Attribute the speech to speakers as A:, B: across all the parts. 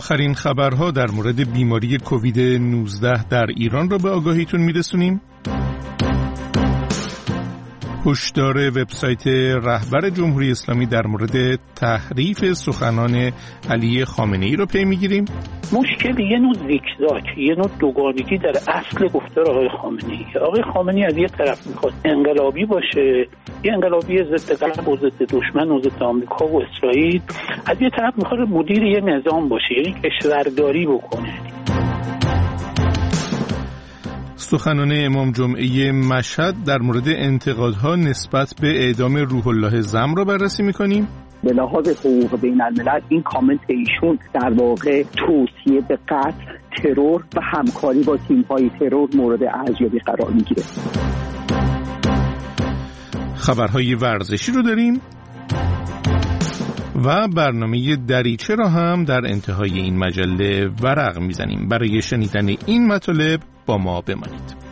A: آخرین خبرها در مورد بیماری کووید 19 در ایران را به آگاهیتون میرسونیم. هشدار وبسایت رهبر جمهوری اسلامی در مورد تحریف سخنان علی خامنه‌ای رو پی میگیریم.
B: مشکل یه نوع زیگزاگ، یه نوع دوگانگی در اصل گفتار آقای خامنه‌ای. آقای خامنه‌ای از یه طرف میخواد انقلابی باشه، یه انقلابی ضد غرب و ضد دشمن و ضد آمریکا و اسرائیل، از یه طرف میخواد مدیر یه نظام باشه، یعنی کشورداری بکنه.
A: سخنان امام جمعه مشهد در مورد انتقادها نسبت به اعدام روح الله زم را بررسی می‌کنیم.
C: به لحاظ حقوق بین الملل این کامنت ایشون در واقع توصیه به قتل، ترور و همکاری با تیم‌های ترور مورد ارزیابی قرار می‌گیره.
A: خبرهای ورزشی رو داریم و برنامه دریچه را هم در انتهای این مجله ورق میزنیم. برای شنیدن این مطالب با ما بمانید.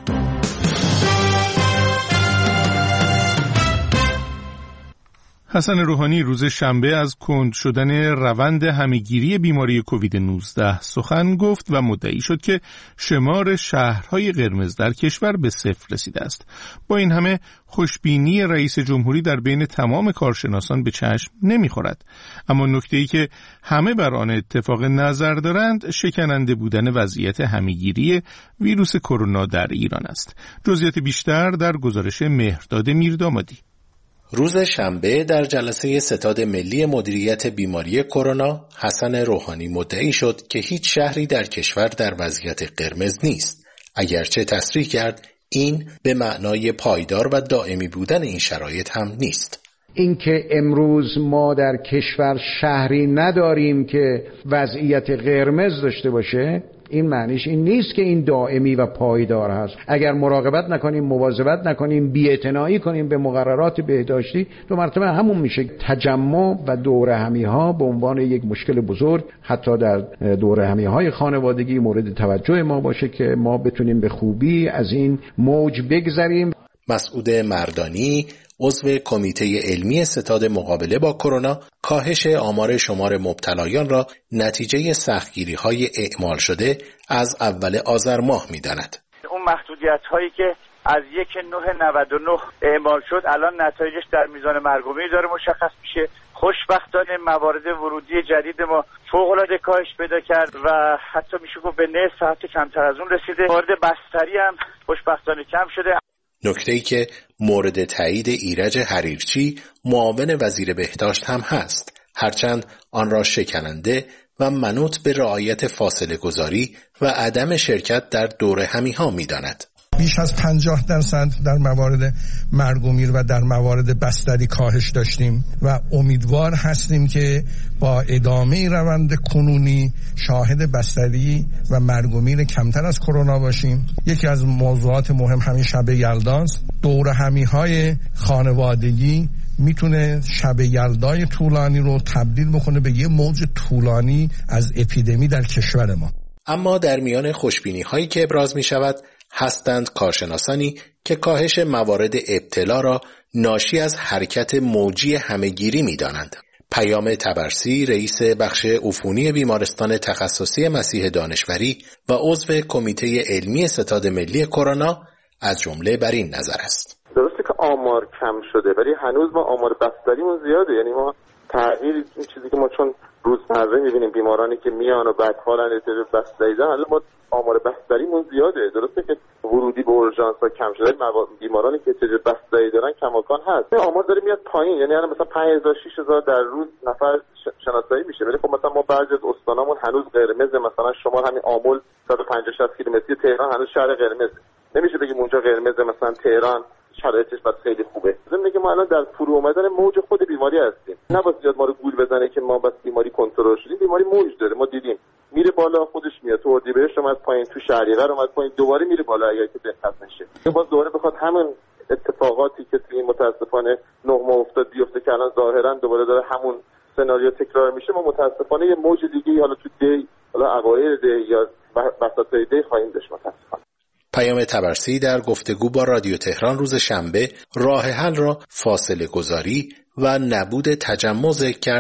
A: حسن روحانی روز شنبه از کند شدن روند همه‌گیری بیماری کووید 19 سخن گفت و مدعی شد که شمار شهرهای قرمز در کشور به 0 رسیده است. با این همه خوشبینی رئیس جمهوری در بین تمام کارشناسان به چشم نمیخورد. اما نکته‌ای که همه بر آن اتفاق نظر دارند شکننده بودن وضعیت همه‌گیری ویروس کرونا در ایران است. جزئیات بیشتر در گزارش مهرداد میردامادی.
D: روز شنبه در جلسه ستاد ملی مدیریت بیماری کرونا، حسن روحانی مدعی شد که هیچ شهری در کشور در وضعیت قرمز نیست. اگرچه تصریح کرد این به معنای پایدار و دائمی بودن این شرایط هم نیست.
E: اینکه امروز ما در کشور شهری نداریم که وضعیت قرمز داشته باشه، این معنیش این نیست که این دائمی و پایدار هست. اگر مراقبت نکنیم، مواظبت نکنیم، بی‌اعتنایی کنیم به مقررات بهداشتی، دو مرتبه همون میشه. تجمع و دورهمی‌ها به عنوان یک مشکل بزرگ حتی در دورهمی‌های خانوادگی مورد توجه ما باشه که ما بتونیم به خوبی از این موج بگذریم.
D: مسعود مردانی، عضو کمیته علمی ستاد مقابله با کرونا، کاهش آمار شمار مبتلایان را نتیجه سختگیری‌های اعمال شده از اول آذر ماه می‌داند.
F: اون محدودیت‌هایی که از 1/9/99 اعمال شد الان نتایجش در میزان مرگ و میر داره مشخص میشه. خوشبختانه موارد ورودی جدید ما فوق‌العاده کاهش پیدا کرد و حتی میشه گفت به نصف حتی کمتر از اون رسیده. موارد بستری هم خوشبختانه کم شده.
D: نکته‌ای که مورد تایید ایرج حریرچی معاون وزیر بهداشت هم هست، هرچند آن را شکننده و منوط به رعایت فاصله گذاری و عدم شرکت در دورهمی‌ها می‌داند.
G: بیش از 50% در موارد مرگ و میر و در موارد بستری کاهش داشتیم و امیدوار هستیم که با ادامه روند کنونی شاهد بستری و مرگ و میر کمتر از کرونا باشیم. یکی از موضوعات مهم همین شب یلداست. دورهمی‌های خانوادگی میتونه شب یلدای طولانی رو تبدیل بکنه به یه موج طولانی از اپیدمی در کشور ما.
D: اما در میان خوشبینی‌هایی که ابراز می‌شود هستند کارشناسانی که کاهش موارد ابتلا را ناشی از حرکت موجی همه‌گیری می‌دانند. پیام طبرسی، رئیس بخش عفونی بیمارستان تخصصی مسیح دانشوری و عضو کمیته علمی ستاد ملی کرونا از جمله بر این نظر است.
H: درسته که آمار کم شده ولی هنوز ما آمار بستریمون زیاده، یعنی ما تغییر این چیزی که ما چون روزمره می‌بینیم بیمارانی که میان و بعد حالا احتیاج بستری دارن، حالا ما آمار بستریمون زیاده. درسته که ورودی به اورژانس ها کم شده، بیمارانی که احتیاج بستری دارن کماکان هست. این آمار داره میاد پایین، یعنی الان مثلا 5000 6000 در روز نفر شناسایی میشه. ولی خب مثلا ما بعضی از استانامون هنوز قرمز، مثلا شما همین آمل 150 60 کیلومتری تهران هنوز شهر قرمز. نمیشه بگیم اونجا قرمز، مثلا تهران شرایطش بس خیلی خوبه. ضمن که ما الان در فرو اومدن موج خود بیماری هستیم. نباید زیاد ما رو گول بزنه که ما بس بیماری کنترل شدیم. بیماری موج داره، ما دیدیم میره بالا خودش میاد، تو اردیبهشت اومد پایین، تو شهریور اومد پایین، دوباره میره بالا اگر که دقت نشه. باز دوباره بخواد همون اتفاقاتی که توی متاسفانه 9 ماه افتاد بیفته که الان ظاهرا دوباره داره همون سناریو تکرار میشه، ما متاسفانه یه موج دیگه حالا تو دی، حالا اوایل دی یا وسطای دی خواهیم داشت متاسفانه.
D: پیام طبرسی در گفتگو با رادیو تهران روز شنبه راه حل را فاصله گذاری و نبود تجمع ذکر کرد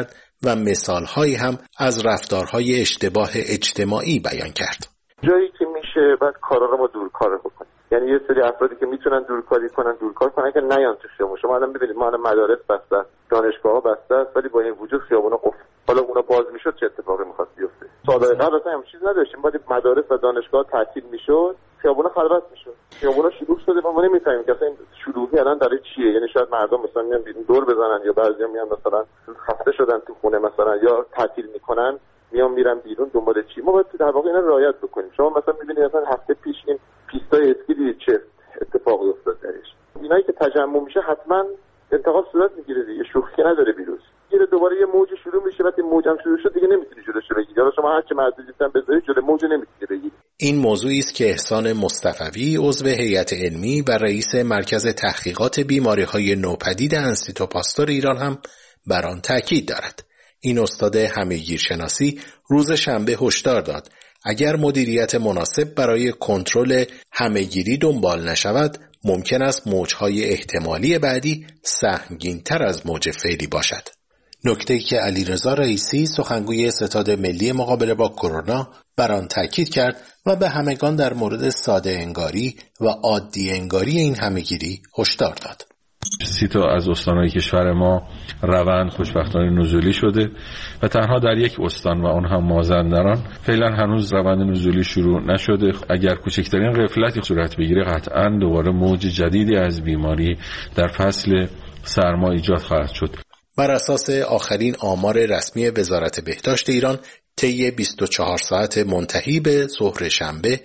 D: و مثالهایی هم از رفتارهای اشتباه اجتماعی بیان کرد.
H: جایی که میشه بعد کارا رو ما دورکار بکنیم، یعنی یه سری افرادی که میتونن دورکار کنن که نیان تو خیابون. شما الان ببینید ما الان مدارس بسته است، دانشگاه‌ها بسته است، ولی با این وجود خیابونا قفل. حالا اونا باز میشد چه اتفاقی می‌خواست بیفته؟ سال‌های قبل اصلا همین چیز نداشتیم، بعد مدارس و دانشگاه تعطیل میشد، خیابونا خلوت میشد، خیابونا شلوغ شده و ما نمی‌فهمیم که اصلا این شلوغی الان برای چیه. یعنی شاید مردم مثلا میان بیرون دور بزنن، یا بعضیا میان مثلا خسته شدن تو خونه مثلا، یا تعطیل میکنن میرن بیرون دنبال چی. ما باید در واقع اینا رعایت بکنیم. شما مثلا می‌بینید مثلا هفته پیش این پیستای اسکی چه اتفاقی افتاد درش، اینایی که تجمع میشه حتما انتقاد صورت میگیره دیگه، شوخی نداره ویروس. میره دوباره یه موج شروع میشه، وقتی موج هم شروع شد دیگه نمیتونی جلوش بگیری. حالا شما هر چه محدودیتم بذاری جلوی موج نمیتونی بگیری.
D: این موضوعی است که احسان مصطفوی عضو هیئت علمی و رئیس مرکز تحقیقات بیماری‌های نوپدید انستیتو پاستور ایران هم بر آن تاکید دارد. این استاد همه‌گیرشناسی روز شنبه هشدار داد اگر مدیریت مناسب برای کنترل همه‌گیری دنبال نشود، ممکن است موج‌های احتمالی بعدی سهمگین‌تر از موج فعلی باشد. نکته‌ای که علیرضا رئیسی سخنگوی ستاد ملی مقابله با کرونا بر آن تاکید کرد و به همگان در مورد ساده انگاری و عادی انگاری این همه‌گیری هشدار داد.
I: 30 تا از استان‌های کشور ما روند خوشبختانه نزولی شده و تنها در یک استان و اون هم مازندران فعلا هنوز روند نزولی شروع نشده. اگر کوچکترین غفلتی صورت بگیره قطعاً دوباره موج جدیدی از بیماری در فصل سرما ایجاد خواهد شد.
D: بر اساس آخرین آمار رسمی وزارت بهداشت ایران، طی 24 ساعت منتهی به ظهر شنبه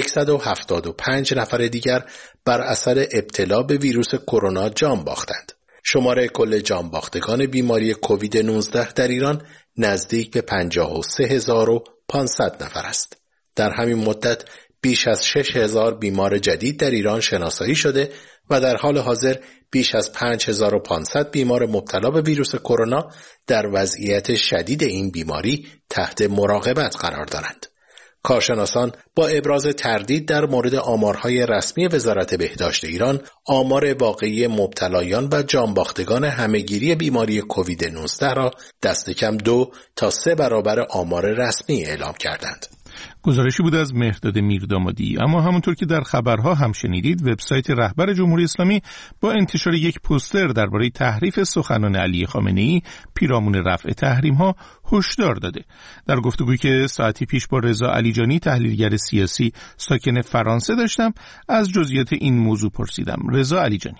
D: 175 نفر دیگر بر اثر ابتلا به ویروس کرونا جان باختند. شماره کل جان باختگان بیماری کووید 19 در ایران نزدیک به 53500 نفر است. در همین مدت بیش از 6000 بیمار جدید در ایران شناسایی شده و در حال حاضر بیش از 5500 بیمار مبتلا به ویروس کرونا در وضعیت شدید این بیماری تحت مراقبت قرار دارند. کارشناسان با ابراز تردید در مورد آمارهای رسمی وزارت بهداشت ایران، آمار واقعی مبتلایان و جانباختگان همه‌گیری بیماری کووید 19 را دست کم 2 تا 3 برابر آمار رسمی اعلام کردند.
A: گزارشی بود از مهرداد میردامادی. اما همونطور که در خبرها هم شنیدید، وبسایت رهبر جمهوری اسلامی با انتشار یک پوستر درباره تحریف سخنان علی خامنه‌ای پیرامون رفع تحریم‌ها هشدار داده. در گفتگویی که ساعتی پیش با رضا علیجانی تحلیلگر سیاسی ساکن فرانسه داشتم، از جزئیات این موضوع پرسیدم. رضا علیجانی: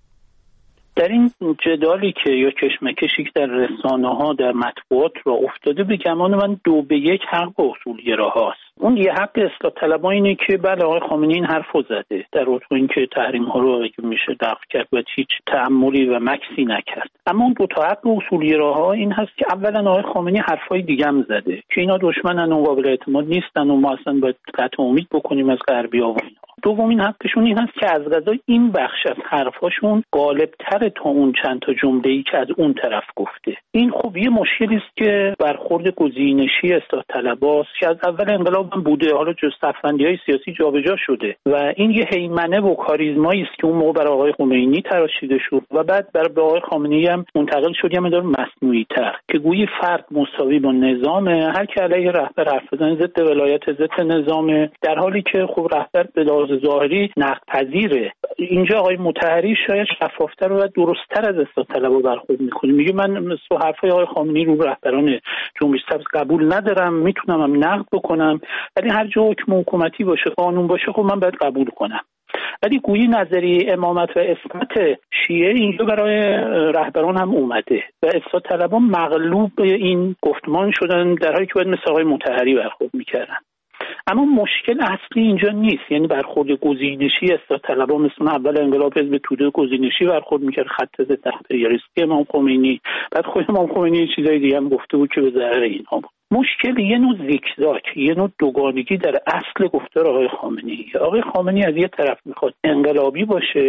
B: در این جدالی که یا کشمکشی که در رسانه‌ها در مطبوعات را افتاده، به گمان من 2-1 حق اصولگراهاست. اون یه حق اصلاح طلبها اینه که بله آقای خامنه‌ای این حرفو زده در رابطه با اینکه تحریم‌ها رو اگه میشه دفع کرد و هیچ تأملی و مکسی نکرد. اما اون 2 تا حق اصولگراها این هست که اولا آقای خامنه‌ای حرفای دیگه هم زده که اینا دشمنن و قابل اعتماد نیستن و ما اصلا باید قطع امید بکنیم از غربی‌ها و اینا. دومین حقشون این هست که از قضا این بخش از حرفاشون غالب‌تر تا اون چند تا جمله‌ای که از اون طرف گفته. این خب یه مشکلی است که برخورد گزینشی اصلاح طلباست که از اول انقلاب هم بوده، حالا جز صف‌بندی‌های سیاسی جابجا شده و این یه هیمنه و کاریزمایی است که اون موقع برای آقای خمینی تراشیده شد و بعد برای آقای خامنه‌ای هم منتقل شد یه مقدار مصنوعی‌تر که گویی فرد مساوی با نظام، هر کی علیه رهبر حرف بزنه ضد ولایت ضد نظام، در حالی که خب رهبر به لحاظ ظاهری نقدپذیره. اینجا آقای مطهری شاید شفافتر و درست‌تر از اصلاح طلبها برخورد می‌کنه. میگه من حرفای آقای خامنه‌ای رو رهبران جنبش سبز قبول ندارم، میتونم هم نقد بکنم، ولی هر جا حکم حکومتی باشه، قانون باشه، خب من باید قبول کنم. ولی گویی نظریه امامت و عصمت شیعه اینجا برای رهبران هم اومده و اصلاح طلبها مغلوب این گفتمان شدن، در حالی که باید مثل آقای مطهری برخورد می‌کردن. اما مشکل اصلی اینجا نیست، یعنی برخورد گزینشی اصلاح طلبها مثل اول انقلاب حزب توده گزینشی برخورد میکرد، خط ضد تحریریستی امام خمینی، بعد خود امام خمینی چیزای دیگه هم گفته بود که به ضرر اینها بود. مشکل یه نوع زیکزاک، یه نوع دوگانگی در اصل گفتار آقای خامنه‌ای. آقای خامنه‌ای از یه طرف میخواد انقلابی باشه،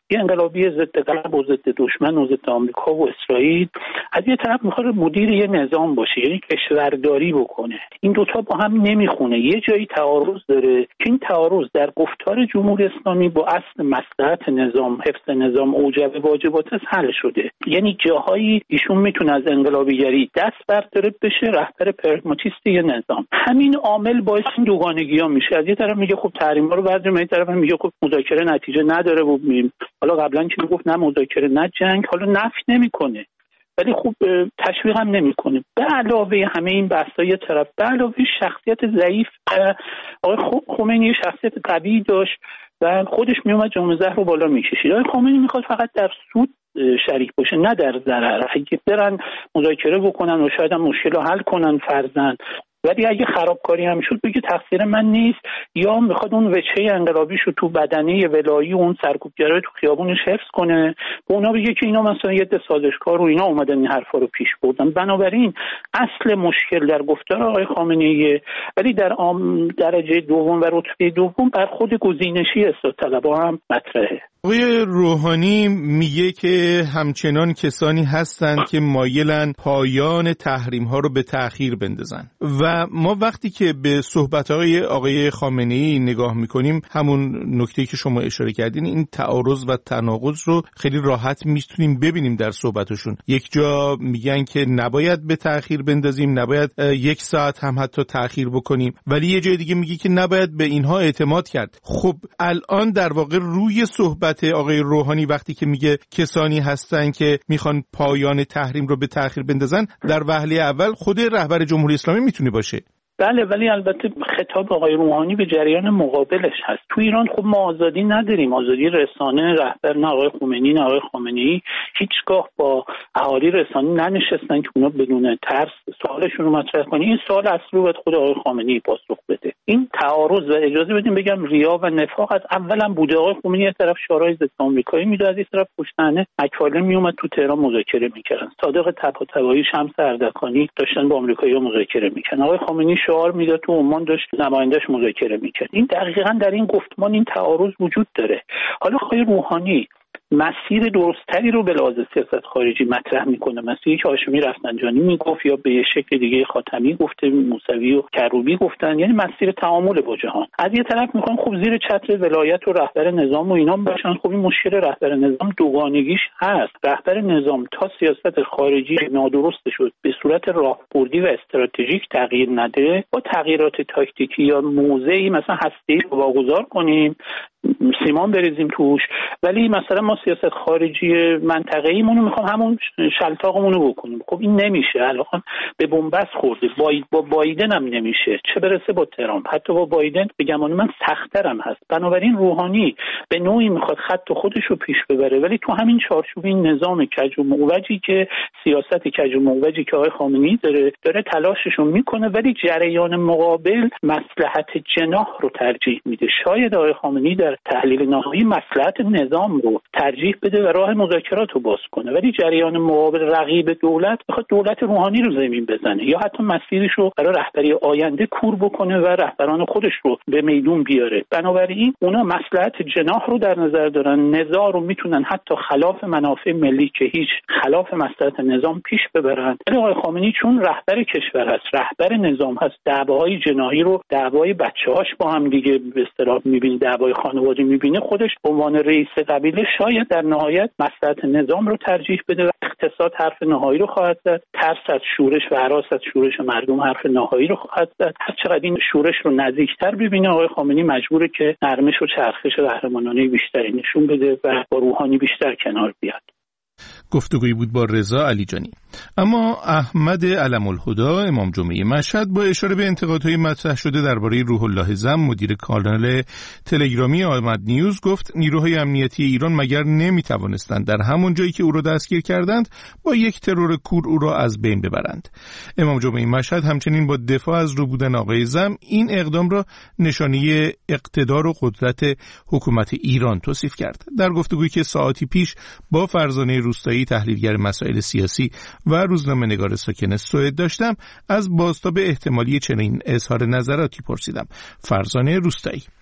B: یه انقلابی ضد غرب و ضد دشمن و ضد آمریکا و اسرائیل، از یه طرف میخواد مدیر یه نظام باشه، یعنی کشورداری بکنه. این دوتا با هم نمیخونه. یه جایی تعارض داره که این تعارض در گفتار جمهوری اسلامی با اصل مصلحت نظام، حفظ نظام، اوجب واجبات حل شده. یعنی جاهایی ایشون میتونه از انقلابیگری دست برداره بشه رهبر پرگماتیست یه نظام. همین عامل باعث این دوگانگی‌ها میشه. از یه طرف میگه خب تحریم‌ها رو برداریم، از یه طرف میگه خب مذاکره نتیجه نداره و حالا قبلا که میگفت نه مذاکره نه جنگ، حالا نفی نمیکنه ولی خوب تشویق هم نمیکنه. به علاوه همه این بحث‌ها یه طرف، به علاوه شخصیت ضعیف آقای خمینی شخصیت قوی داشت و خودش میومد جام زهر رو بالا میکشید. آقای خمینی میخواد فقط در سود شریک باشه نه در ضرر. اگه برن مذاکره بکنن و شاید هم مشکل رو حل کنن فرضاً، ولی اگه خرابکاری هم شد بگه تقصیر من نیست، یا میخواد اون وجهه انقلابیشو تو بدنه ولایی و اون سرکوبگرای تو خیابونش حفظ کنه، به اونا بگه که اینا مثلا یه عده سازشکار و اینا اومدن این حرفا رو پیش بردن. بنابراین اصل مشکل در گفتار آقای خامنه‌ای، ولی در درجه دوم و رتبه دوم بر خود گزینشی اصلاح طلبها هم مطرحه.
A: آقای روحانی میگه که همچنان کسانی هستند که مایلن پایان تحریم ها رو به تأخیر بندازن و ما وقتی که به صحبت‌های آقای خامنه‌ای نگاه میکنیم، همون نکته‌ای که شما اشاره کردین، این تعارض و تناقض رو خیلی راحت میتونیم ببینیم در صحبتشون. یک جا میگن که نباید به تأخیر بندازیم، نباید 1 ساعت هم حتی تأخیر بکنیم، ولی یه جای دیگه میگه که نباید به اینها اعتماد کرد. خب الان در واقع روی صحبت آقای روحانی وقتی که میگه کسانی هستن که میخوان پایان تحریم رو به تأخیر بندازن، در وهله اول خود رهبر جمهوری اسلامی میتونه باشه.
B: بله، ولی البته خطاب آقای روحانی به جریان مقابلش هست. تو ایران خب ما آزادی نداریم، آزادی رسانه. رهبر نه آقای خمینی نه آقای خامنه‌ای هیچگاه با اهالی رسانه ننشستن که اونا بدون ترس سوالشون رو مطرح کنن. این سوال اصلی رو باید خود آقای خامنه‌ای پاسخ بده. این تعارض و اجازه بدیم بگم ریا و نفاق از اولا بوده. آقای خمینی از طرف شورای ضد آمریکایی میداد، از این طرف پشتانه اکواله میومد تو تهران مذاکره میکردن. صادق طباطبایی، شمس اردکانی داشتن با آمریکایی‌ها مذاکره میکردن. آقای خامنه‌ای شعار میداد تو عمان داشت نمایندش مذاکره میکرد. این دقیقاً در این گفتمان این تعارض وجود داره. حالا آقای روحانی مسیر درستری رو به لحاظ سیاست خارجی مطرح میکنه، مسیری که هاشمی رفسنجانی میگفت یا به یه شکل دیگه خاتمی گفته، موسوی و کروبی گفتن، یعنی مسیر تعامل با جهان. از یه طرف میخوان خب زیر چتر ولایت و رهبر نظام و اینا باشن. خب این مشکل رهبر نظام دوگانگیش هست. رهبر نظام تا سیاست خارجی نادرست شد به صورت راهبردی و استراتژیک تغییر نده، با تغییرات تاکتیکی یا موضعی مثلا هسته‌ای رو واگذار کنیم، سیمان بریزیم توش، ولی مثلا ما سیاست خارجی منطقه‌ایمون رو میخوام همون شلتاقمون رو بکنیم. خب این نمیشه. الان به بنبست خورده. با بایدن هم نمیشه، چه برسه با ترامپ. حتی با بایدن به گمان من سخت‌ترم هست. بنابراین روحانی به نوعی میخواد خط خودش رو پیش ببره، ولی تو همین چارچوب این نظام کج و معوجی که سیاست کج و معوجی که آقای خامنه‌ای داره تلاشش رو میکنه، ولی جریان مقابل مصلحت جناح رو ترجیح میده. شاید آقای خامنه‌ای در تحلیل نهایی مصلحت نظام رو ترجیح بده و راه مذاکرات رو باز کنه، ولی جریان مقابل رقیب دولت میخواد دولت روحانی رو زمین بزنه یا حتی مسیرش رو برای رهبری آینده کور بکنه و رهبران خودش رو به میدون بیاره. بنابراین اونا مصلحت جناح رو در نظر دارن، نزاع رو میتونن حتی خلاف منافع ملی که هیچ خلاف مصلحت نظام پیش ببرن. ولی آقای خامنه‌ای چون رهبر کشور هست، رهبر نظام هست، دعواهای جناحی رو دعوای بچه‌هاش با هم دیگه به اصطلاح می‌بینه، دعوای خانوادگی می‌بینه، خودش به عنوان رئیس قبیله شاید در نهایت مصلحت نظام رو ترجیح بده و اقتصاد حرف نهایی رو خواهد زد، ترس از شورش و هراس از شورش مردم حرف نهایی رو خواهد زد. هر چقدر این شورش رو نزدیکتر ببینه، آقای خامنه‌ای مجبوره که نرمش و چرخش قهرمانانه بیشتری نشون بده و با روحانی بیشتر کنار بیاد.
A: گفتگویی بود با رضا علیجانی. اما احمد علم الهدی امام جمعه مشهد با اشاره به انتقادهای مطرح شده درباره روح الله زم مدیر کانال تلگرامی احمد نیوز گفت نیروهای امنیتی ایران مگر نمیتوانستند در همون جایی که او را دستگیر کردند با یک ترور کور او را از بین ببرند. امام جمعه مشهد همچنین با دفاع از رو بودن آقای زم این اقدام را نشانه اقتدار و قدرت حکومت ایران توصیف کرد. در گفتگویی که ساعتی پیش با فرزانه روستایی تحلیلگر مسائل سیاسی و روزنامه‌نگار ساکن سوئد داشتم، از بازتاب احتمالی چنین اظهار نظراتی پرسیدم. فرزانه روستایی: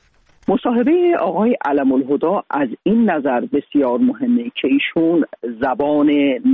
C: مصاحبه آقای علم‌الهدی از این نظر بسیار مهمه که ایشون زبان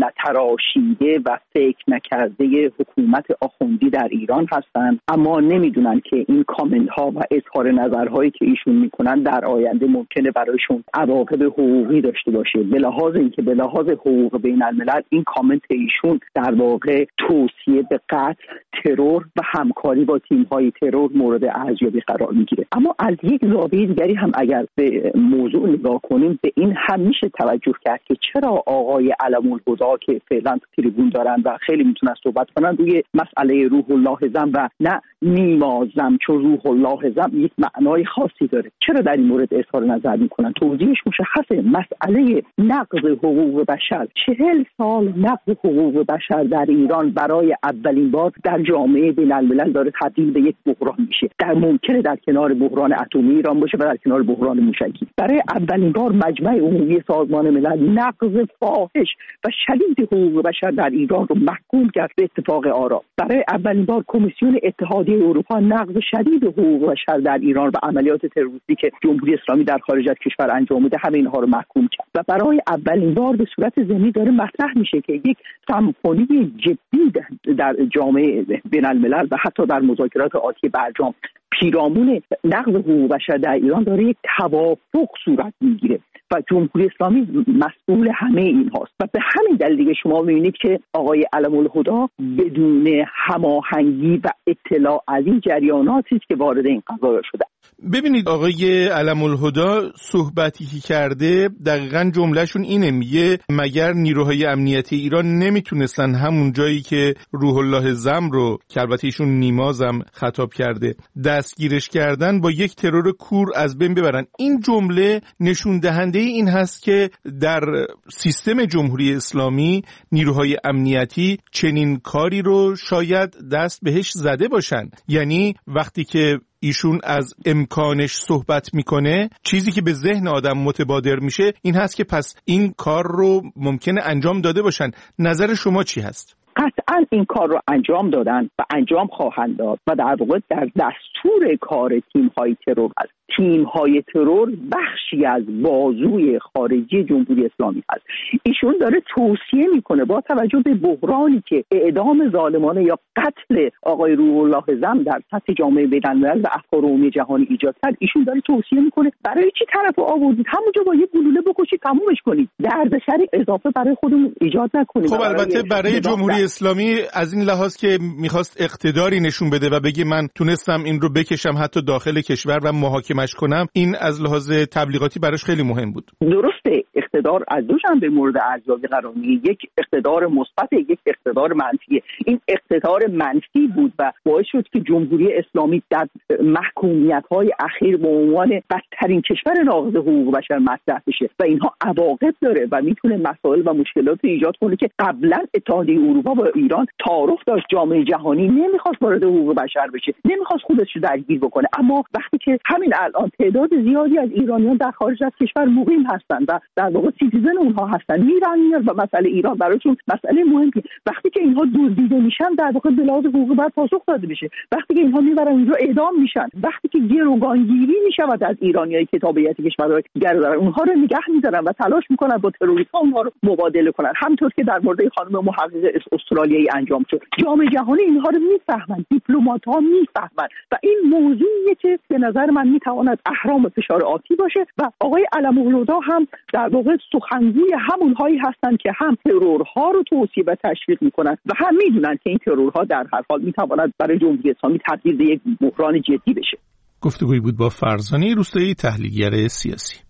C: نتراشیده و فکر نکرده حکومت آخوندی در ایران هستند، اما نمیدونن که این کامنت ها و اظهار نظرهایی که ایشون میکنن در آینده ممکنه برایشون عواقب حقوقی داشته باشه. به لحاظ اینکه به لحاظ حقوق بین الملل این کامنت ایشون در واقع توصیه به قتل، ترور و همکاری با تیم‌های ترور مورد ارزیابی قرار میگیره. اما از یک زاویه دیگری هم اگر به موضوع نگاه کنیم، به این هم میشه توجه کرد که چرا آقای علم‌الهدی که فعلا تریبون دارن و خیلی میتونن صحبت کنن روی مسئله روح الله زم و نه نیما زم، چون روح الله زم یک معنای خاصی داره، چرا در این مورد اظهار نظر میکنن؟ توضیحش مشخصه. مسئله نقض حقوق بشر، 40 سال نقض حقوق بشر در ایران برای اولین بار در جامعه بین الملل داره تبدیل به یک بحران میشه. در ممکنه در کنار بحران اتمی ایران باشه و در کنار بحران موشکی. برای اولین بار مجمع عمومی سازمان ملل نقض فاحش و شدید حقوق بشر در ایران رو محکوم کرد به اتفاق آرا. برای اولین بار کمیسیون اتحادیه اروپا نقض شدید حقوق بشر در ایران و عملیات تروریستی که جمهوری اسلامی در خارج از کشور انجام میده همه اینها رو محکوم کرد و برای اولین بار به صورت ضمنی داره مطرح میشه که یک سمفونی جدی در جامعه بین الملل و حتی در مذاکرات آتی برجام پیرامون نقض حقوق بشر در ایران داره یک توافق صورت میگیره و جمهوری اسلامی مسئول همه این هاست و به همین دلیل دیگه شما میبینید که آقای علم‌الهدی بدون هماهنگی و اطلاع از این جریاناتی که وارد این قضایا شده.
A: ببینید آقای علم‌الهدی صحبتی که کرده دقیقاً جملهشون اینه، میگه مگر نیروهای امنیتی ایران نمیتونستن همون جایی که روح الله زم رو که البته ایشون نیمازم خطاب کرده دستگیرش کردن با یک ترور کور از بین ببرن. این جمله نشون دهنده این هست که در سیستم جمهوری اسلامی نیروهای امنیتی چنین کاری رو شاید دست بهش زده باشن. یعنی وقتی که ایشون از امکانش صحبت میکنه، چیزی که به ذهن آدم متبادر میشه این هست که پس این کار رو ممکنه انجام داده باشن. نظر شما چی هست؟
C: قطعا این کار رو انجام دادن و انجام خواهند داد و در واقع در دستور کار تیم‌های ترور است. تیم‌های ترور بخشی از بازوی خارجی جمهوری اسلامی است. ایشون داره توصیه میکنه با توجه به بحرانی که اعدام ظالمانه یا قتل آقای روح الله زم در سطح جامعه بین‌الملل و افکار عمومی جهانی ایجاد کرد. ایشون داره توصیه میکنه برای چی طرفو آوردید، همونجا با یه گلوله بکشید تمومش کنید، دردسر اضافه برای خودمون ایجاد نکنید.
A: خب البته برای جمهوری اسلامی از این لحاظ که میخواست اقتداری نشون بده و بگه من تونستم این رو بکشم حتی داخل کشور و محاکمش کنم، این از لحاظ تبلیغاتی براش خیلی مهم بود.
C: درسته، اقتدار از دو جنبه مورد ارزیابی قرار میگیره، یک اقتدار مثبت، یک اقتدار منفی. این اقتدار منفی بود و باعث شد که جمهوری اسلامی در محکومیت‌های اخیر به عنوان بدترین کشور ناقض حقوق بشر مطرح بشه و اینها عواقب داره و میتونه مسائل و مشکلات ایجاد کنه که قبلا اتحادیه اروپا با ایران تعارف داشت. جامعه جهانی نمیخواست وارد حقوق بشر بشه، نمیخواست خودش رو درگیر بکنه، اما وقتی که همین الان تعداد زیادی از ایرانیان در خارج از کشور مقیم هستند و در واقع سیتیزن اونها هستن، میرن و مسئله ایران براشون مسئله مهمی، وقتی که اینها دزدیده میشن در واقع به لحاظ حقوقی باید پاسخ داده بشه. وقتی که اینها میبرن اونجا اعدام میشن، وقتی که گروگانگیری میشود از ایرانیایی که تابعیت کشورهای دیگر دارن، اونها رو نگه میدارن و تلاش میکنن با تروریست‌ها اونها رو مبادله کنن، همونطور که در مورد خانم محقق استرالیایی انجام شد. جامعه جهانی اینها رو میفهمن، دیپلمات‌ها میفهمن و این موضوعیه که به نظر من میتواند اهرام فشار آتی باشه و آقای علم‌الهدی هم در واقع سخنگوی همونهایی هستند که هم ترورها رو توصیه و تشویق میکنن و هم میدونن که این ترورها در هر حال میتواند برای جمهوری اسلامی تبدیل به یک بحران جدی بشه.
A: گفتگویی بود با فرزانه روستایی، تحلیلگر سیاسی.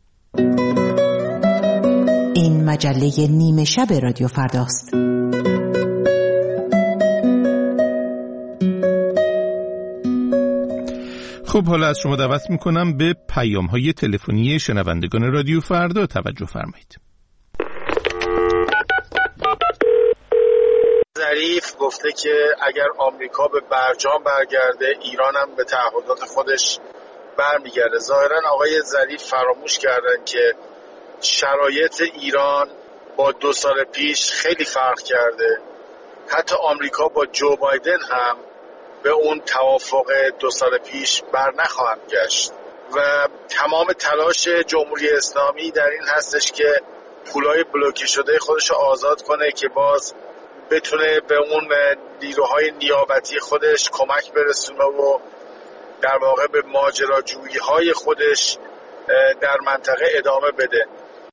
J: این مجله نیمه شب رادیو فرداست.
A: خب حالا از شما دعوت میکنم به پیام‌های تلفنی شنوندگان رادیو فردا توجه فرمایید.
K: ظریف گفته که اگر آمریکا به برجام برگرده، ایران هم به تعهدات خودش برمیگرده. ظاهرا آقای ظریف فراموش کردن که شرایط ایران با 2 سال پیش خیلی فرق کرده. حتی آمریکا با جو بایدن هم به اون توافق 2 سال پیش بر نخواهند گشت و تمام تلاش جمهوری اسلامی در این هستش که پولای بلوکه شده خودش رو آزاد کنه که باز بتونه به اون نیروهای نیابتی خودش کمک برسونه و در واقع به ماجراجویی‌های خودش در منطقه ادامه بده.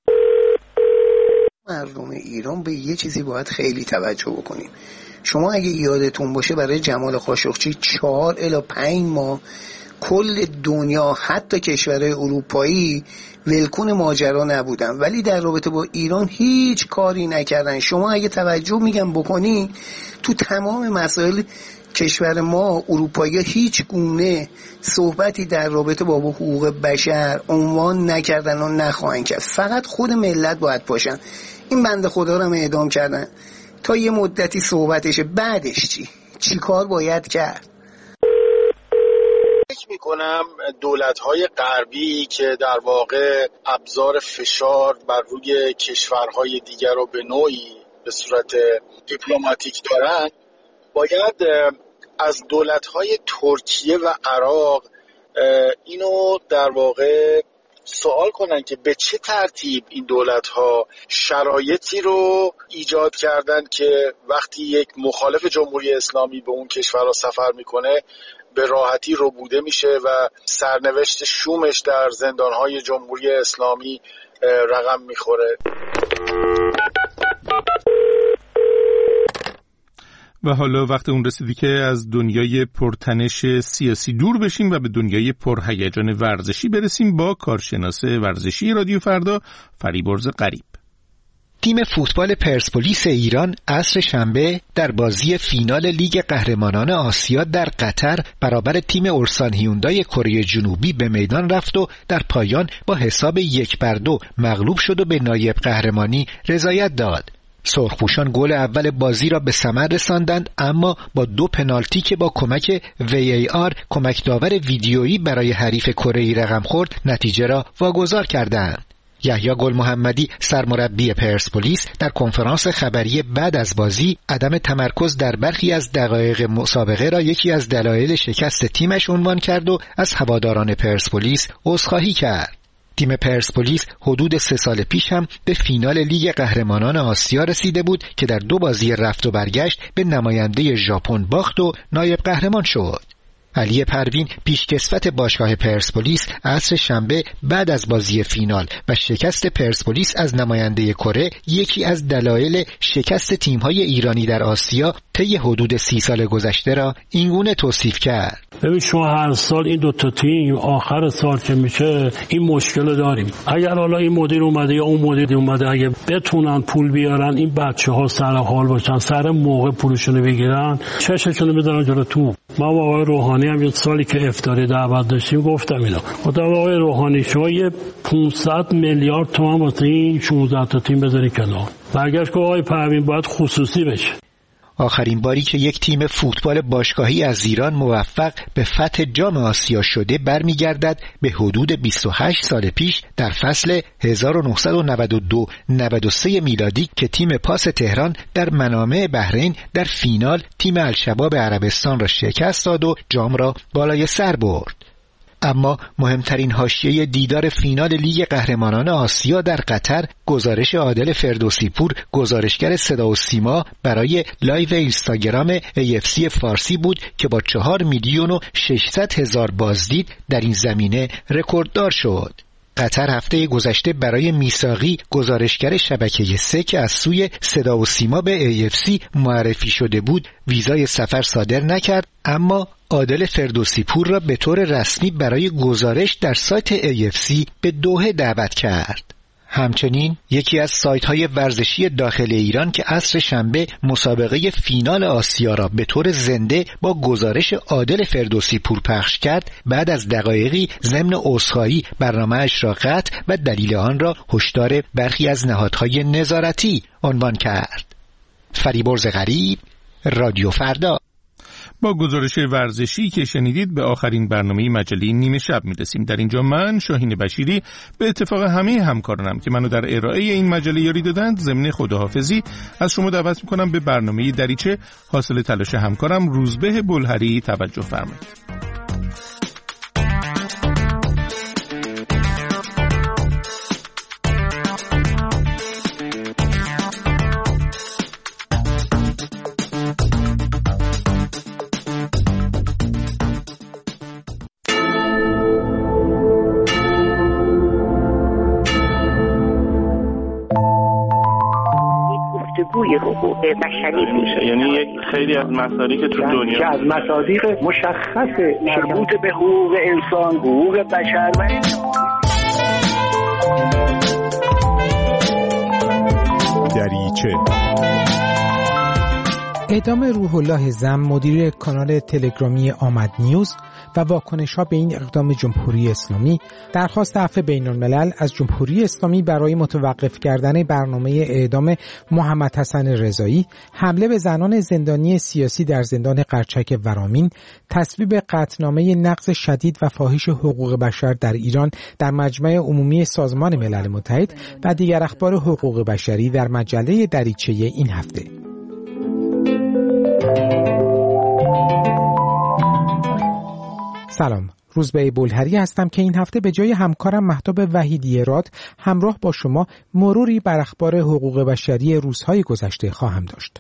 L: مردم ایران به یه چیزی باید خیلی توجه بکنیم. شما اگه یادتون باشه برای جمال خاشقچی 4 الی 5 ماه کل دنیا حتی کشورهای اروپایی ولکن ماجرا نبودن، ولی در رابطه با ایران هیچ کاری نکردن. شما اگه توجه میگم بکنی تو تمام مسائل کشور ما اروپایی هیچ گونه صحبتی در رابطه با حقوق بشر عنوان نکردن و نخواهند کرد. فقط خود ملت باید باشن. این بنده خدا رو هم اعدام کردن تا یه مدتی صحبتشه، بعدش چی کار باید کرد؟
K: فکر میکنم دولت‌های غربی که در واقع ابزار فشار بر روی کشورهای دیگر رو به نوعی به صورت دیپلماتیک دارن، باید از دولت‌های ترکیه و عراق اینو در واقع سوال کنن که به چه ترتیب این دولت‌ها شرایطی رو ایجاد کردن که وقتی یک مخالف جمهوری اسلامی به اون کشورها سفر میکنه به راحتی ربوده میشه و سرنوشت شومش در زندان‌های جمهوری اسلامی رقم میخوره.
A: و حالا وقت اون رسیدی که از دنیای پرتنش سیاسی دور بشیم و به دنیای پرهیجان ورزشی برسیم با کارشناس ورزشی رادیو فردا فریبرز غریب.
M: تیم فوتبال پرسپولیس ایران عصر شنبه در بازی فینال لیگ قهرمانان آسیا در قطر برابر تیم اولسان هیوندای کره جنوبی به میدان رفت و در پایان با حساب 1-2 مغلوب شد و به نایب قهرمانی رضایت داد. سرخپوشان گل اول بازی را به ثمر رساندند، اما با 2 پنالتی که با کمک VAR کمک داور ویدیویی برای حریف کره‌ای رقم خورد نتیجه را واگذار کردند. یحیی گل محمدی سرمربی پرسپولیس در کنفرانس خبری بعد از بازی عدم تمرکز در برخی از دقایق مسابقه را یکی از دلایل شکست تیمش عنوان کرد و از هواداران پرسپولیس عذرخواهی کرد. تیم پرسپولیس حدود 3 سال پیش هم به فینال لیگ قهرمانان آسیا رسیده بود که در 2 بازی رفت و برگشت به نماینده ژاپن باخت و نایب قهرمان شد. علی پروین پیشکسوت باشگاه پرسپولیس عصر شنبه بعد از بازی فینال و شکست پرسپولیس از نماینده کره یکی از دلایل شکست تیم‌های ایرانی در آسیا طی حدود 30 سال گذشته را اینگونه توصیف کرد.
N: ببین شما هر سال این 2 تا تیم آخر سال که میشه این مشکل داریم. اگر حالا این مدیر اومده یا اون مدیر اومده اگه بتونن پول بیارن این بچه‌ها سر حال باشن، سر موقع پولشون بگیرن، چششون بزنن جلو تو. ما با آقای روحانی هم یه سالی که افطاری دعوت داشتیم گفتم اینا. خدا آقای روحانی شما یه 500 میلیارد تومان واسه این 16 تا تیم بذاری کنار. برگشت که آقای پروین باید خصوصی بشه.
M: آخرین باری که یک تیم فوتبال باشگاهی از ایران موفق به فتح جام آسیا شده برمیگردد به حدود 28 سال پیش در فصل 1992-93 میلادی که تیم پاس تهران در منامه بحرین در فینال تیم الشباب عربستان را شکست داد و جام را بالای سر برد. اما مهمترین حاشیه دیدار فینال لیگ قهرمانان آسیا در قطر گزارش عادل فردوسی پور، گزارشگر صدا و سیما برای لایو اینستاگرام AFC فارسی بود که با 4,600,000 بازدید در این زمینه رکورددار شد. قطر هفته گذشته برای میثاقی گزارشگر شبکه 3 که از سوی صدا و سیما به AFC معرفی شده بود ویزای سفر صادر نکرد، اما عادل فردوسی پور را به طور رسمی برای گزارش در سایت AFC به دوحه دعوت کرد. همچنین یکی از سایت‌های ورزشی داخل ایران که عصر شنبه مسابقه فینال آسیا را به طور زنده با گزارش عادل فردوسی پور پخش کرد، بعد از دقایقی ضمن عذرخواهی برنامه‌اش را قطع و دلیل آن را هشدار برخی از نهادهای نظارتی عنوان کرد. فریبرز غریب، رادیو فردا.
A: با گزارش ورزشی که شنیدید به آخرین برنامه مجله نیمه شب میرسیم. در اینجا من شاهین بشیری به اتفاق همه همکارانم که منو در ارائه این مجله یاری دادند ضمن خداحافظی از شما دعوت میکنم به برنامه دریچه حاصل تلاش همکارم روزبه بلهری توجه فرمایید.
O: جوی حقوق بشری میشه.
P: یعنی یک خیلی از مصادیق که تو دنیا
Q: از مصادیق مشخص مربوط به حقوق انسان، حقوق بشر و
R: دریچه.
S: اعدام روح الله زم مدیر کانال تلگرامی آمد نیوز و واکنش‌ها به این اقدام جمهوری اسلامی، درخواست عفو بین‌الملل از جمهوری اسلامی برای متوقف کردن برنامه اعدام محمد حسن رضایی، حمله به زنان زندانی سیاسی در زندان قرچک ورامین، تصویب قطعنامه نقض شدید و فاحش حقوق بشر در ایران در مجمع عمومی سازمان ملل متحد و دیگر اخبار حقوق بشری در مجله دریچه این هفته. سلام، روزبه بلهری هستم که این هفته به جای همکارم مهتاب وحیدی راد همراه با شما مروری بر اخبار حقوق بشری روزهای گذشته خواهم داشت.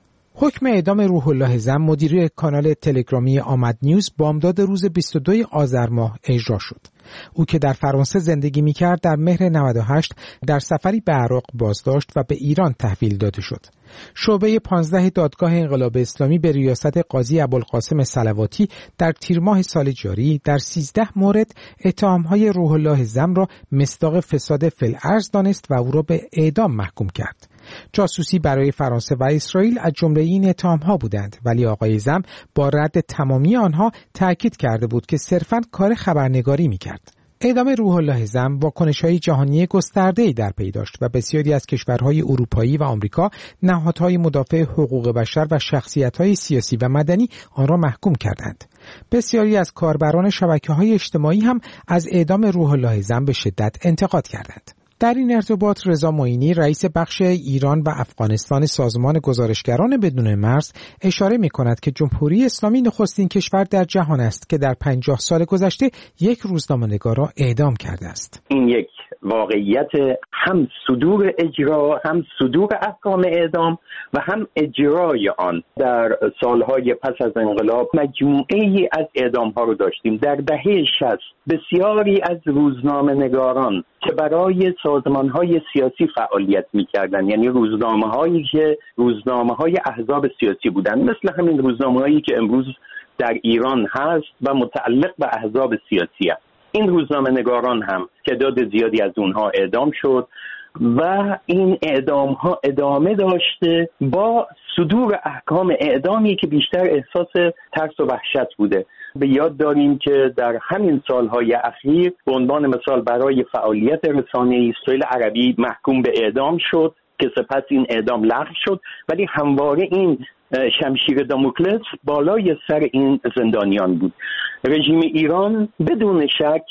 S: حکم اعدام روح الله زم مدیر کانال تلگرامی آمد نیوز بامداد روز 22 آذر ماه اجرا شد. او که در فرانسه زندگی می‌کرد در مهر 98 در سفری به عراق بازداشت و به ایران تحویل داده شد. شعبه 15 دادگاه انقلاب اسلامی به ریاست قاضی ابوالقاسم صلواتی در تیر ماه سال جاری در 13 مورد اتهام‌های روح الله زم را مصداق فساد فی‌الارض دانست و او را به اعدام محکوم کرد. جاسوسی برای فرانسه و اسرائیل از جمله این اتهام‌ها بودند، ولی آقای زم با رد تمامی آنها تأکید کرده بود که صرفاً کار خبرنگاری می‌کرد. اعدام روح الله زم واکنش‌های جهانی گسترده‌ای در پی داشت و بسیاری از کشورهای اروپایی و آمریکا نهادهای مدافع حقوق بشر و شخصیت‌های سیاسی و مدنی آن را محکوم کردند. بسیاری از کاربران شبکه‌های اجتماعی هم از اعدام روح الله زم به شدت انتقاد کردند. در این ارتباط رضا معینی رئیس بخش ایران و افغانستان سازمان گزارشگران بدون مرز اشاره می‌کند که جمهوری اسلامی نخستین کشور در جهان است که در 50 سال گذشته یک روزنامه‌نگار را اعدام کرده است.
Q: این یک واقعیت هم صدور اجرا، هم صدور احکام اعدام و هم اجرای آن. در سالهای پس از انقلاب مجموعه‌ای از اعدام‌ها رو داشتیم. در دهه 60 بسیاری از روزنامه‌نگاران که برای سازمان‌های سیاسی فعالیت می‌کردند، یعنی روزنامه‌هایی که روزنامه‌های احزاب سیاسی بودند، مثل همین روزنامه‌هایی که امروز در ایران هست و متعلق به احزاب سیاسی است، این روزنامه‌نگاران هم تعداد زیادی از اونها اعدام شد و این اعدام‌ها ادامه داشته با صدور احکام اعدامی که بیشتر احساس ترس و وحشت بوده. به یاد داریم که در همین سالهای اخیر به عنوان مثال برای فعالیت رسانه‌ای سهیل عربی محکوم به اعدام شد که سپس این اعدام لغو شد، ولی همواره این شمشیر داموکلس بالای سر این زندانیان بود. رژیم ایران بدون شک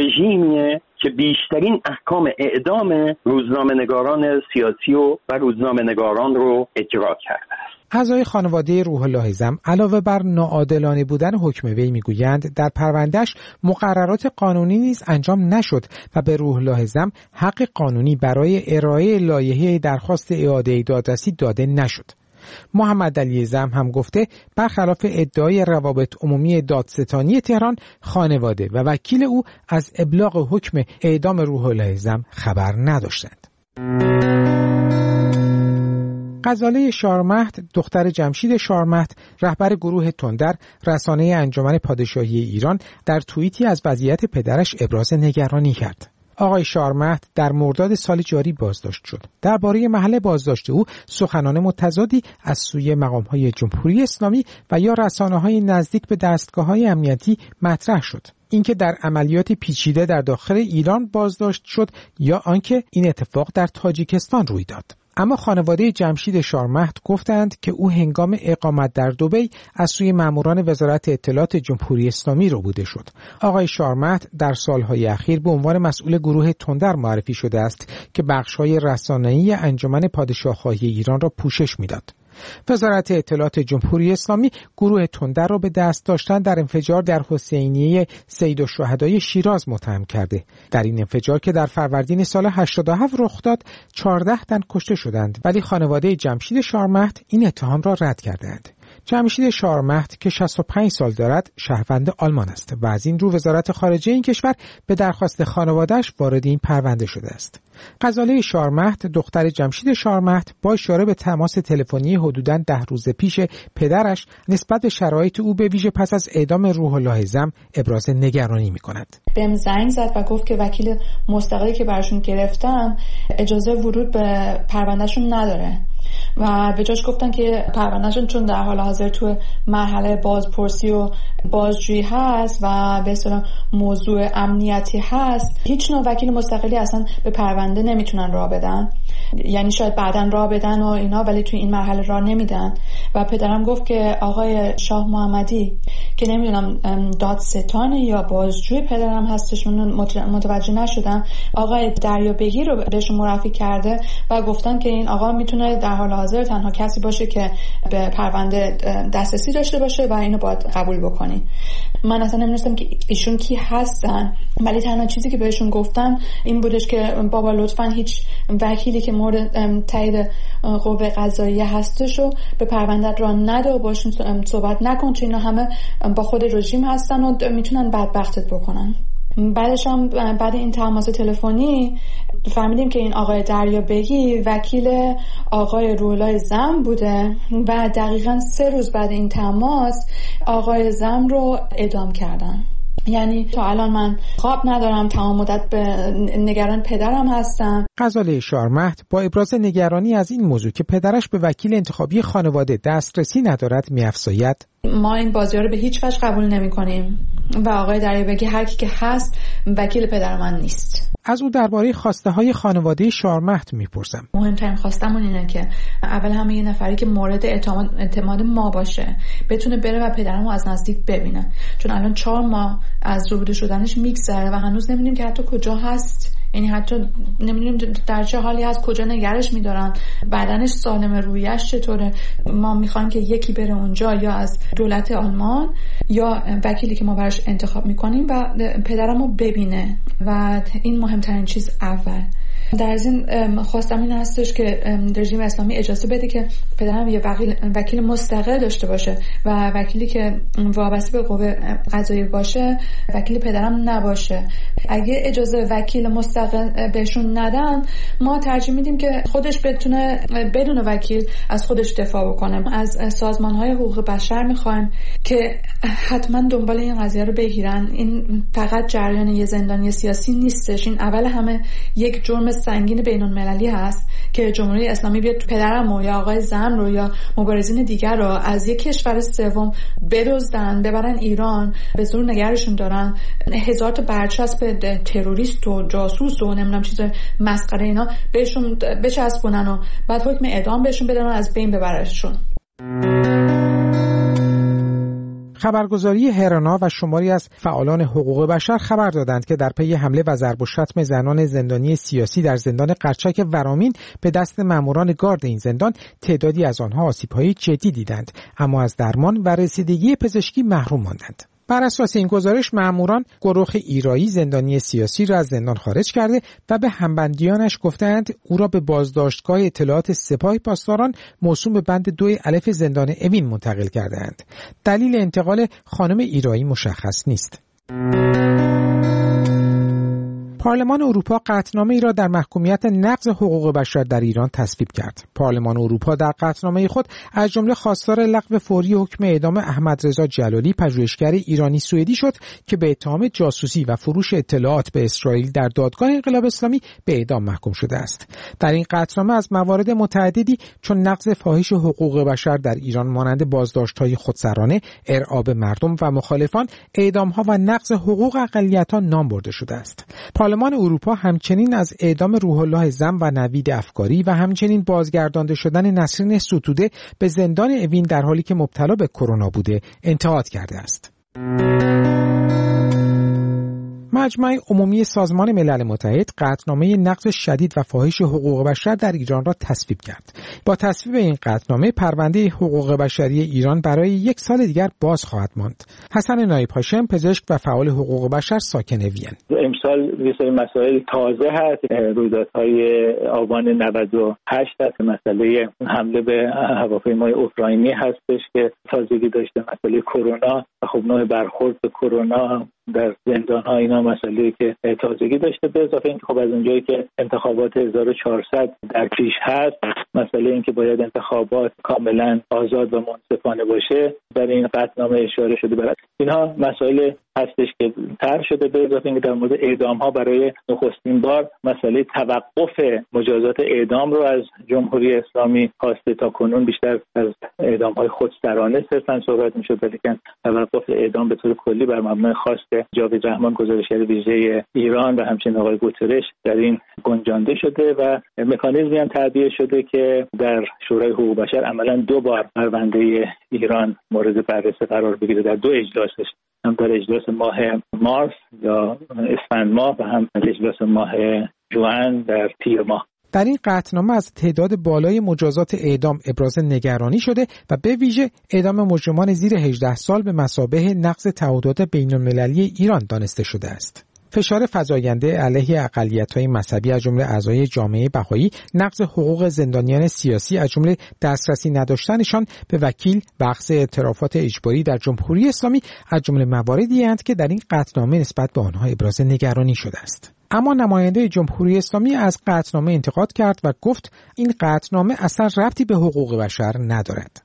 Q: رژیمیه که بیشترین احکام اعدام روزنامه‌نگاران سیاسی و روزنامه‌نگاران رو اجرا کرده است.
S: اعضای خانواده روح الله زم علاوه بر ناعادلانه بودن حکم وی میگویند در پروندهش مقررات قانونی نیز انجام نشد و به روح الله زم حق قانونی برای ارائه لایحه درخواست اعاده دادرسی داده نشد. محمد علی زم هم گفته برخلاف ادعای روابط عمومی دادستانی تهران، خانواده و وکیل او از ابلاغ حکم اعدام روح الله زم خبر نداشتند. غزاله شارمهد، دختر جمشید شارمهد، رهبر گروه تندر، رسانه انجمن پادشاهی ایران، در توییتی از وضعیت پدرش ابراز نگرانی کرد. آقای شارمهد در مرداد سال جاری بازداشت شد. درباره محل بازداشت او سخنان متضادی از سوی مقام‌های جمهوری اسلامی و یا رسانه‌های نزدیک به دستگاه‌های امنیتی مطرح شد. اینکه در عملیات پیچیده در داخل ایران بازداشت شد یا آنکه این اتفاق در تاجیکستان روی داد. اما خانواده جمشید شارمهد گفتند که او هنگام اقامت در دبی از سوی ماموران وزارت اطلاعات جمهوری اسلامی ربوده شد. آقای شارمهد در سالهای اخیر به عنوان مسئول گروه تندر معرفی شده است که بخش‌های رسانه‌ای انجمن پادشاه‌خواهی ایران را پوشش می‌داد. وزارت اطلاعات جمهوری اسلامی گروه تندر را به دست داشتن در انفجار در حسینیه سید الشهدای شیراز متهم کرده. در این انفجار که در فروردین سال 87 رخ داد 14 تن کشته شدند، ولی خانواده جمشید شارمهد این اتهام را رد کردند. جمشید شارمهد که 65 سال دارد شهروند آلمان است و از این رو وزارت خارجه این کشور به درخواست خانواده‌اش وارد این پرونده شده است. غزاله شارمهد دختر جمشید شارمهد با اشاره به تماس تلفنی حدوداً 10 روز پیش پدرش نسبت به شرایط او به ویژه پس از اعدام روح الله زم ابراز نگرانی می‌کند.
T: بهم زنگ زد و گفت که وکیل مستقلی که براشون گرفتم اجازه ورود به پروندهشون نداره و به جاش گفتن که پروندهشون چون در حال حاضر تو مرحله بازپرسی و بازجویی هست و به اصطلاح موضوع امنیتی هست، هیچ نوع وکیل مستقلی اصلا به پرونده نمیتونن راه بدن. یعنی شاید بعداً راه بدن و اینا، ولی توی این مرحله راه نمیدن. و پدرم گفت که آقای شاه محمدی که نمیدونم دادستان یا بازجوی پدرم هستش، من متوجه نشدم، آقای دریابگی رو بهشون معرفی کرده و گفتن که این آقا میتونه در حال حاضر تنها کسی باشه که به پرونده دسترسی داشته باشه و اینو باید قبول بکنی. من اصلا نمی‌دونستم که ایشون کی هستن، ولی تنها چیزی که بهشون گفتن این بودش که بابا لطفاً هیچ وکیلی که مورد تایید قوه قضاییه هستش رو به پرونده را نده و باشون صحبت نکن، چون اینا همه با خود رژیم هستن و میتونن بدبختت بکنن. بعدش هم بعد این تماس تلفنی فهمیدیم که این آقای دریابگی وکیل آقای روح الله زم بوده و دقیقاً 3 روز بعد این تماس آقای زم رو اعدام کردن. یعنی تا الان من خواب ندارم، تمام مدت به نگران پدرم هستم.
S: غزاله شارمهد با ابراز نگرانی از این موضوع که پدرش به وکیل انتخابی خانواده دسترسی ندارد می‌افزاید:
T: ما این بازی‌ها رو به هیچ وجه قبول نمی‌کنیم و آقای دریابگی هر کی که هست وکیل پدر من نیست.
S: از او درباره خواسته‌های خانواده شارمهد می‌پرسم.
T: مهمترین خواستمون اینه که اول همه یه نفری که مورد اعتماد ما باشه بتونه بره و پدرمو از نزدیک ببینه، چون الان 4 ماه از روبرو شدنش میگذره و هنوز نمی‌دونیم که حتی کجا هست. یعنی حتی نمی‌دونیم در چه حالی هست، کجا نگرش می‌دارن، بدنش سالمه، رویش چطوره. ما می‌خوایم که یکی بره اونجا، یا از دولت آلمان یا وکیلی که ما براش انتخاب می‌کنیم و پدرمو ببینه و این مهمترین چیز اول. در این خواستم این هستش که رژیم اسلامی اجازه بده که پدرم یه وکیل مستقل داشته باشه و وکیلی که وابسته به قوه قضاییه باشه وکیل پدرم نباشه. اگه اجازه وکیل مستقل بهشون ندن، ما ترجیح میدیم که خودش بتونه بدون وکیل از خودش دفاع بکنه. از سازمان‌های حقوق بشر می‌خوایم که حتما دنبال این قضیه رو بگیرن. این فقط جریان یه زندانی سیاسی نیستش، این اول همه یک جرم سنگین بین‌المللی هست که جمهوری اسلامی بیاد پدرم یا آقای زم رو یا مبارزین دیگر رو از یک کشور سوم بدزدن ببرن ایران، به زور نگرشون دارن، 1000 تا برچسب تروریست و جاسوس و نمیدونم چیز مسخره اینا بهشون بچسبونن و بعد حکم اعدام بهشون بدن و از بین ببرشون.
S: خبرگزاری هرانا و شماری از فعالان حقوق بشر خبر دادند که در پی حمله و ضرب و شتم زنان زندانی سیاسی در زندان قرچک ورامین به دست ماموران گارد این زندان، تعدادی از آنها آسیب‌های جدی دیدند، اما از درمان و رسیدگی پزشکی محروم ماندند. بر اساس این گزارش ماموران گروه ایرایی زندانی سیاسی را از زندان خارج کرده و به همبندیانش گفتند او را به بازداشتگاه اطلاعات سپاه پاسداران موسوم به بند 2 الف زندان اوین منتقل کرده‌اند. دلیل انتقال خانم ایرایی مشخص نیست. پارلمان اروپا قطعنامه‌ای را در محکومیت نقض حقوق بشر در ایران تصویب کرد. پارلمان اروپا در قطعنامه خود از جمله خواستار لغو فوری حکم اعدام احمد رضا جلالی، پژوهشگر ایرانی سوئدی شد که به اتهام جاسوسی و فروش اطلاعات به اسرائیل در دادگاه انقلاب اسلامی به اعدام محکوم شده است. در این قطعنامه از موارد متعددی چون نقض فاحش حقوق بشر در ایران مانند بازداشت‌های خودسرانه، ارعاب مردم و مخالفان، اعدام‌ها و نقض حقوق اقلیت‌ها نام برده شده است. پارلمان اروپا همچنین از اعدام روح الله زم و نوید افکاری و همچنین بازگردانده شدن نسرین ستوده به زندان اوین در حالی که مبتلا به کرونا بوده انتقاد کرده است. مجمع عمومی سازمان ملل متحد قطعنامه نقض شدید و فاحش حقوق بشر در ایران را تصویب کرد. با تصویب این قطعنامه پرونده حقوق بشری ایران برای 1 سال دیگر باز خواهد ماند. حسن نایب هاشم، پزشک و فعال حقوق بشر ساکن وین:
U: امسال یه سری مسائل تازه هست. رویدادهای آبان 98 هست، مسئله حمله به هواپیمای اوکراینی هستش که تازگی داشته، مسئله کرونا و خب نوع برخورد به کرونا در زندان‌ها، اینا مسئله که تازگی داشته. به اضافه اینکه خب از اونجایی که انتخابات 1400 در پیش هست، مسئله این که باید انتخابات کاملا آزاد و منصفانه باشه، در این قطعنامه اشاره شده. برای اینها مسائل هستش که طرح شده. به اضافه اینکه در مورد اعدام‌ها برای نخستین بار مسئله توقف مجازات اعدام رو از جمهوری اسلامی خواسته. تا کنون بیشتر از اعدام‌های خودسرانه صرفاً صحبت می‌شد، ولی توقف اعدام به طور کلی بر مبنای خواست جاوید رحمان، گزارشگر ویژه ایران، و همچنین آقای گوترش در این گنجانده شده و مکانیزمی هم تعبیه شده که در شورای حقوق بشر عملاً 2 بار پرونده ایران مورد بررسی قرار بگیره، در 2 اجلاسش، هم در اجلاس ماه مارس یا اسفند ماه و هم در اجلاس ماه ژوئن در تیر ماه.
S: در این قطعنامه از تعداد بالای مجازات اعدام ابراز نگرانی شده و به ویژه اعدام مجرمان زیر 18 سال به مثابه نقض تعهدات بین‌المللی ایران دانسته شده است. فشار فزاینده علیه اقلیت‌های مذهبی از جمله اعضای جامعه بهایی، نقض حقوق زندانیان سیاسی از جمله دسترسی نداشتنشان به وکیل و اخذ اعترافات اجباری در جمهوری اسلامی از جمله مواردی اند که در این قطعنامه نسبت به آنها ابراز نگرانی شده است. اما نماینده جمهوری اسلامی از قطعنامه انتقاد کرد و گفت این قطعنامه اصلا ربطی به حقوق بشر ندارد.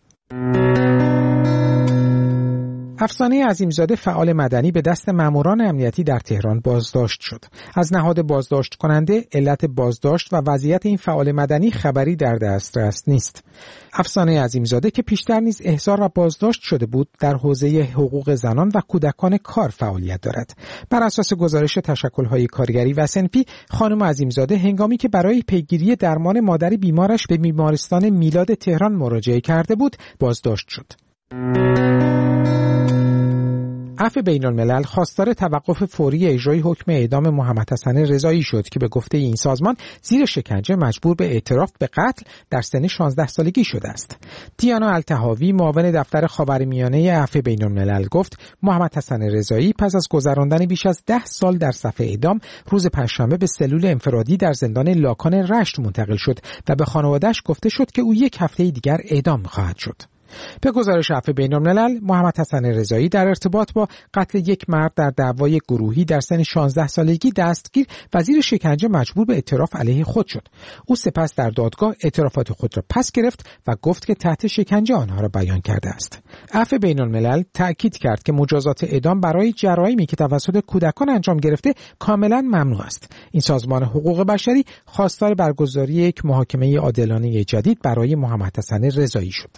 S: افسانه عظیمزاده فعال مدنی به دست ماموران امنیتی در تهران بازداشت شد. از نهاد بازداشت کننده، علت بازداشت و وضعیت این فعال مدنی خبری در دسترس نیست. افسانه عظیمزاده که پیشتر نیز احضار و بازداشت شده بود، در حوزه حقوق زنان و کودکان کار فعالیت دارد. بر اساس گزارش تشکل‌های کارگری و صنفی، خانم عظیمزاده هنگامی که برای پیگیری درمان مادر بیمارش به بیمارستان میلاد تهران مراجعه کرده بود، بازداشت شد. عفو بین‌الملل خواستار توقف فوری اجرای حکم اعدام محمد حسن رضایی شد که به گفته این سازمان زیر شکنجه مجبور به اعتراف به قتل در سن 16 سالگی شده است. دیانا الطحاوی، معاون دفتر خاورمیانه عفو بین‌الملل گفت محمد حسن رضایی پس از گذراندن بیش از 10 سال در صف اعدام، روز پنجشنبه به سلول انفرادی در زندان لاکان رشت منتقل شد و به خانواده‌اش گفته شد که او 1 هفته دیگر اعدام خواهد شد. به گزارش عفو بین‌الملل، محمد حسن رضایی در ارتباط با قتل 1 مرد در دعوای گروهی در سن 16 سالگی دستگیر و زیر شکنجه مجبور به اعتراف علیه خود شد. او سپس در دادگاه اعترافات خود را پس گرفت و گفت که تحت شکنجه آنها را بیان کرده است. عفو بین‌الملل تأکید کرد که مجازات اعدام برای جرایمی که توسط کودکان انجام گرفته کاملا ممنوع است. این سازمان حقوق بشری خواستار برگزاری یک محاکمه عادلانه جدید برای محمد حسن رضایی شد.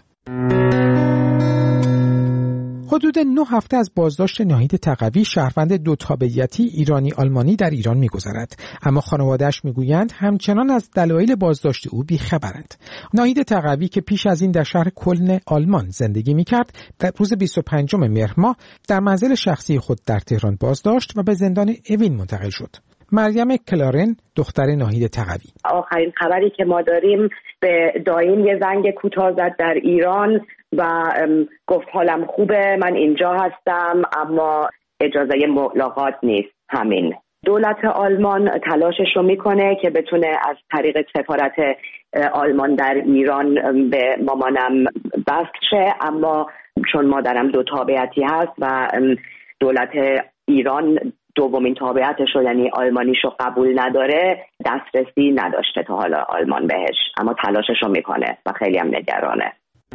S: حدود 9 هفته از بازداشت ناهید تقوی، شهروند 2 تابعیتی ایرانی آلمانی در ایران می‌گذرد، اما خانواده‌اش می‌گویند همچنان از دلایل بازداشت او بی‌خبرند. ناهید تقوی که پیش از این در شهر کلن آلمان زندگی می‌کرد، در روز 25 مهر ماه در منزل شخصی خود در تهران بازداشت و به زندان اوین منتقل شد. مریم کلارن، دختر ناهید تقوی:
O: آخرین خبری که ما داریم، به دایم یه زنگ کوتاه زد در ایران و گفت حالم خوبه، من اینجا هستم، اما اجازه ملاقات نیست. همین. دولت آلمان تلاشش رو میکنه که بتونه از طریق سفارت آلمان در ایران به مامانم بست شه، اما چون مادرم 2 تابعیتی هست و دولت ایران دومین تابعیتش رو یعنی آلمانیش رو قبول نداره، دسترسی نداشته تا حالا آلمان بهش، اما تلاشش رو میکنه و خیلی هم نگرانه.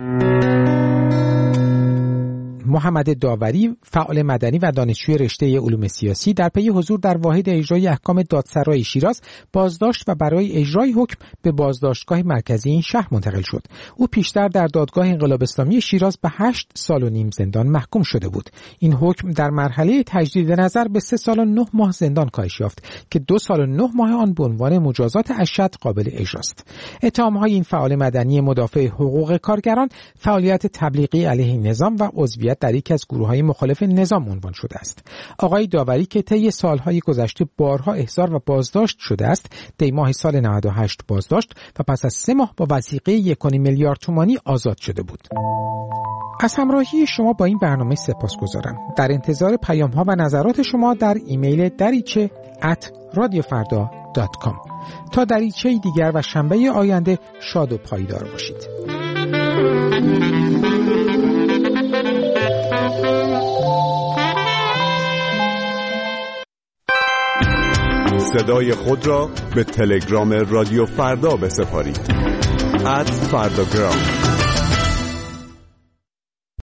S: محمد داوری، فعال مدنی و دانشجوی رشته علوم سیاسی، در پی حضور در واحد اجرای احکام دادسرای شیراز بازداشت و برای اجرای حکم به بازداشتگاه مرکزی این شهر منتقل شد. او پیشتر در دادگاه انقلاب اسلامی شیراز به 8 سال و نیم زندان محکوم شده بود. این حکم در مرحله تجدید نظر به 3 سال و 9 ماه زندان کاهش یافت که 2 سال و 9 ماه آن به عنوان مجازات اشد قابل اجراست. اتهام‌های این فعال مدنی مدافع حقوق کارگران، فعالیت تبلیغی علیه نظام و عضویت در یکی از گروه‌های مخالف نظام عنوان شده است. آقای داوری که طی سالهای گذشته بارها احضار و بازداشت شده است، دی ماه سال 98 بازداشت و پس از 3 ماه با وثیقه 1.5 میلیارد تومانی آزاد شده بود. از همراهی شما با این برنامه سپاسگزارم. در انتظار پیام‌ها و نظرات شما در ایمیل dariche@radiofarda.com. تا دریچه دیگر و شنبه آینده شاد و پایدار باشید.
R: صدای خود را به تلگرام رادیو فردا بسپارید. @فرداگرام